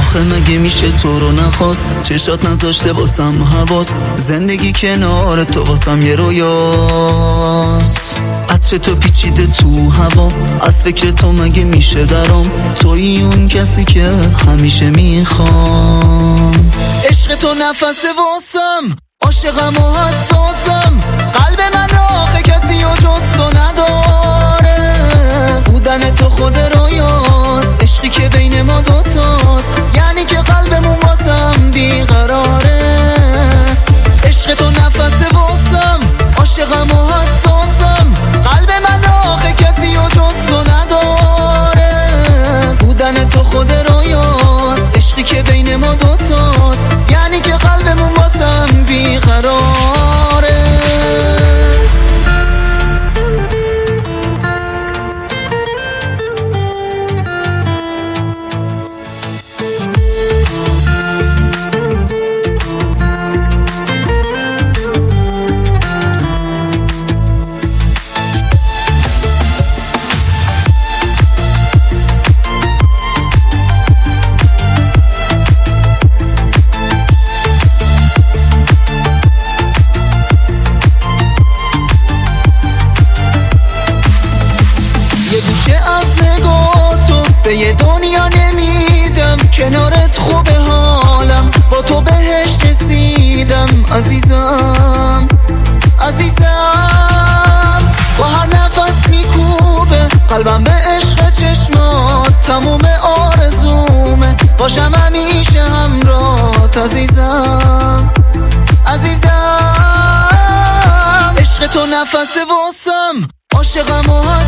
آخه مگه میشه تو رو نخواست؟ چشات نذاشته واسم حواس، زندگی کنار تو واسم یه رویاست. عطر تو پیچیده تو هوا، از فکر تو مگه میشه درام؟ تویی اون کسی که همیشه میخوام. عشق تو نفس واسم، عاشقم و حساسم، قلب من را آخه کسی و جز تو نداره. بودن تو خود رویاست، عشقی که بین ما دوتاست، یعنی که قلبمون واسم بیقراره. عشق تو نفس واسم، عاشقم و حساسم، قلب من را آخه کسی و جز تو نداره. بودن تو خود رویاست، عشقی که بین ما دوتاست، یعنی که قلبمون واسم بیقراره. به یه دنیا نمیدم، کنارت خوبه حالم، با تو بهش رسیدم. عزیزم عزیزم، با هر نفس میکوبه قلبم به عشق چشمات، تموم آرزومه باشم همیشه همراهت. عزیزم عزیزم، عشق تو نفس واسم، عاشقم و